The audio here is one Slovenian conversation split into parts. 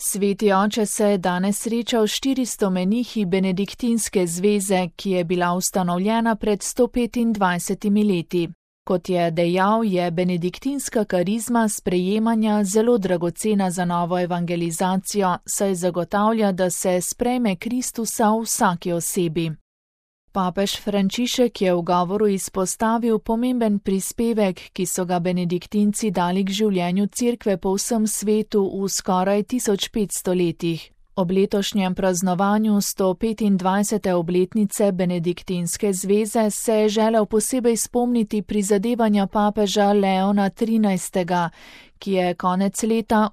Sveti oče se je danes srečal s 400 menihi Benediktinske zveze, ki je bila ustanovljena pred 125 leti. Kot je dejal, je benediktinska karizma sprejemanja zelo dragocena za novo evangelizacijo, saj zagotavlja, da se sprejme Kristusa v vsaki osebi. Papež Frančišek je v govoru izpostavil pomemben prispevek, ki so ga benediktinci dali k življenju cerkve po vsem svetu v skoraj 1500 letih. Ob letošnjem praznovanju 125. obletnice Benediktinske zveze se je želel posebej spomniti prizadevanja papeža Leona XIII., ki je konec leta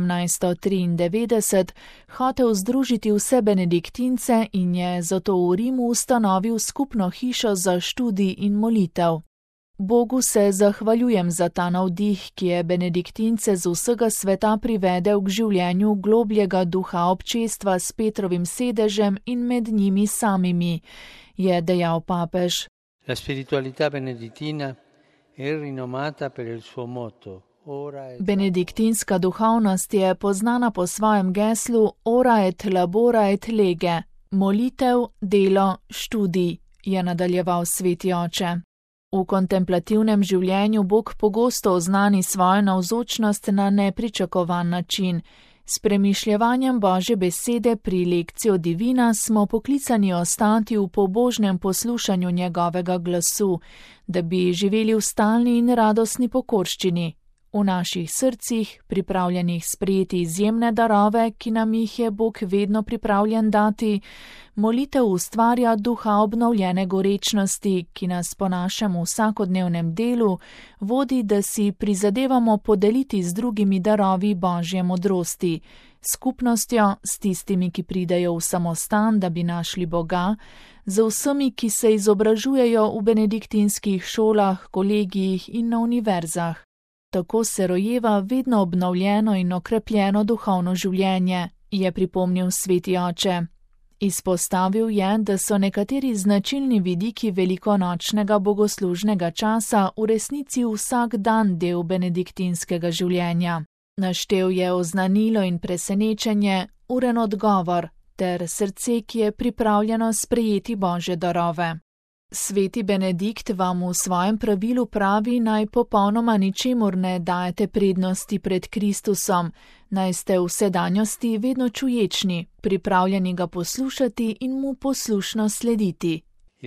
1893 hotel združiti vse benediktince in je zato v Rimu ustanovil skupno hišo za študij in molitev. Bogu se zahvaljujem za ta navdih, ki je benediktince z vsega sveta privedel k življenju globljega duha občestva s Petrovim sedežem in med njimi samimi, je dejal papež. La spiritualità benedittina è rinomata per il suo motto. Benediktinska duhovnost je poznana po svojem geslu ora et labora et lege, molitev, delo, študij, je nadaljeval sveti oče. V kontemplativnem življenju Bog pogosto oznani svojo navzočnost na nepričakovan način. S premišljevanjem Božje besede pri lekciji divina smo poklicani ostati v pobožnem poslušanju njegovega glasu, da bi živeli v stalni in radostni pokorščini. V naših srcih, pripravljenih sprejeti izjemne darove, ki nam jih je Bog vedno pripravljen dati, molitev ustvarja duha obnovljene gorečnosti, ki nas po našem vsakodnevnem delu vodi, da si prizadevamo podeliti z drugimi darovi Božje modrosti, skupnostjo, s tistimi, ki pridejo v samostan, da bi našli Boga, z vsemi, ki se izobražujejo v benediktinskih šolah, kolegijih in na univerzah. Tako se rojeva vedno obnovljeno in okrepljeno duhovno življenje, je pripomnil sveti oče. Izpostavil je, da so nekateri značilni vidiki velikonočnega bogoslužnega časa v resnici vsak dan del benediktinskega življenja. Naštel je oznanilo in presenečenje, uren odgovor ter srce, ki je pripravljeno sprejeti Božje darove. Sveti Benedikt vam v svojem pravilu pravi, naj popolnoma ničemur ne dajete prednosti pred Kristusom, naj ste v sedanjosti vedno čuječni, pripravljeni ga poslušati in mu poslušno slediti.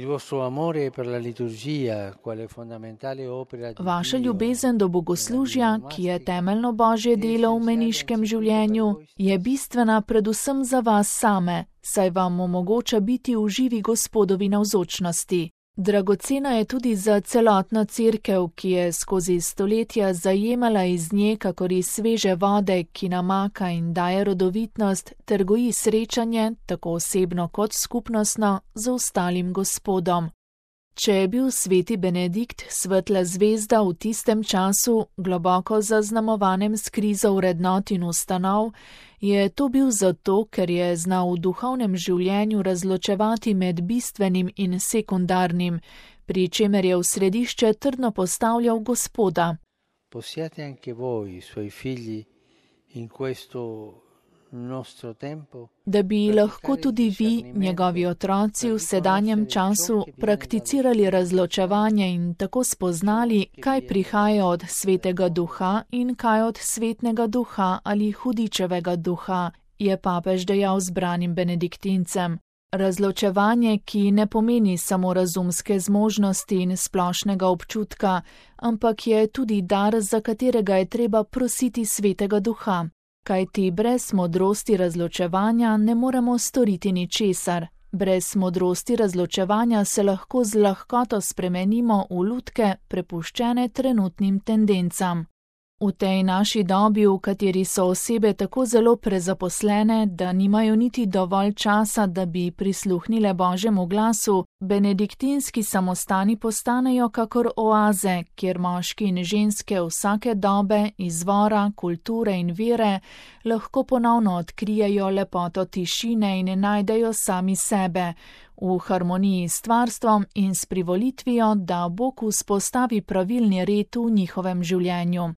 Vaša ljubezen do bogoslužja, ki je temeljno Božje delo v meniškem življenju, je bistvena predvsem za vas same, saj vam omogoča biti v živi Gospodovi navzočnosti. Dragocena je tudi za celotno cerkev, ki je skozi stoletja zajemala iz nje kakor iz sveže vode, ki namaka in daje rodovitnost, ter goji srečanje, tako osebno kot skupnostno, z ostalim Gospodom. Če je bil sveti Benedikt svetla zvezda v tistem času, globoko zaznamovanem s krizo vrednot in ustanov, je to bil zato, ker je znal v duhovnem življenju razločevati med bistvenim in sekundarnim, pri čemer je v središče trdno postavljal Gospoda. Possiate anche voi, suoi figli, in questo nostro tempo, da bi lahko tudi vi, njegovi otroci, v sedanjem času prakticirali razločevanje in tako spoznali, kaj prihaja od svetega duha in kaj od svetnega duha ali hudičevega duha, je papež dejal zbranim benediktincem. Razločevanje, ki ne pomeni samo razumske zmožnosti in splošnega občutka, ampak je tudi dar, za katerega je treba prositi svetega duha. Kajti brez modrosti razločevanja ne moremo storiti ničesar. Brez modrosti razločevanja se lahko z lahkoto spremenimo v lutke, prepuščene trenutnim tendencam. V tej naši dobi, v kateri so osebe tako zelo prezaposlene, da nimajo niti dovolj časa, da bi prisluhnile Božjemu glasu, benediktinski samostani postanejo kakor oaze, kjer moški in ženske vsake dobe, izvora, kulture in vere lahko ponovno odkrijejo lepoto tišine in najdejo sami sebe, v harmoniji s stvarstvom in s privolitvijo, da Bog vzpostavi pravilni red v njihovem življenju.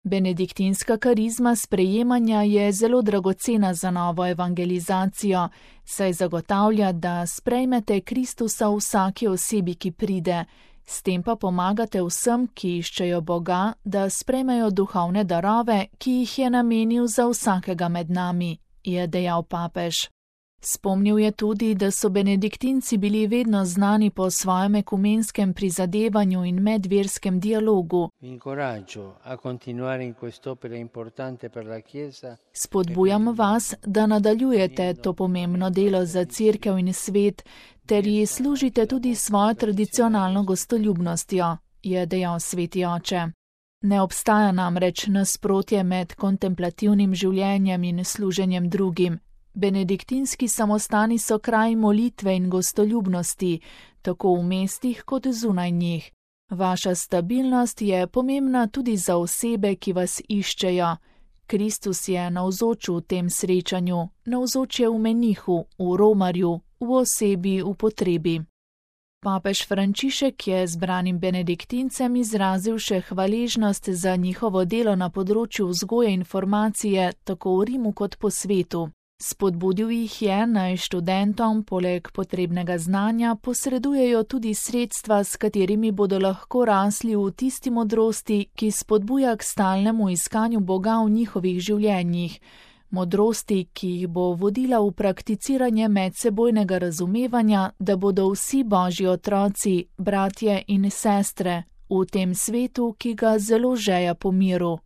Benediktinska karizma sprejemanja je zelo dragocena za novo evangelizacijo, saj zagotavlja, da sprejmete Kristusa v vsaki osebi, ki pride, s tem pa pomagate vsem, ki iščejo Boga, da sprejmejo duhovne darove, ki jih je namenil za vsakega med nami, je dejal papež. Spomnil je tudi, da so benediktinci bili vedno znani po svojem ekumenskem prizadevanju in medverskem dialogu. Spodbujam vas, da nadaljujete to pomembno delo za Cerkev in svet, ter ji služite tudi svojo tradicionalno gostoljubnostjo, je dejal sveti oče. Ne obstaja namreč nasprotje med kontemplativnim življenjem in služenjem drugim. Benediktinski samostani so kraj molitve in gostoljubnosti, tako v mestih kot zunaj njih. Vaša stabilnost je pomembna tudi za osebe, ki vas iščejo. Kristus je navzoč v tem srečanju, navzoč je v menihu, v romarju, v osebi v potrebi. Papež Frančišek je zbranim benediktincem izrazil še hvaležnost za njihovo delo na področju vzgoje in formacije, tako v Rimu kot po svetu. Spodbudil jih je, naj študentom poleg potrebnega znanja posredujejo tudi sredstva, s katerimi bodo lahko rasli v tisti modrosti, ki spodbuja k stalnemu iskanju Boga v njihovih življenjih. Modrosti, ki jih bo vodila v prakticiranje medsebojnega razumevanja, da bodo vsi Božji otroci, bratje in sestre, v tem svetu, ki ga zelo žeja po miru.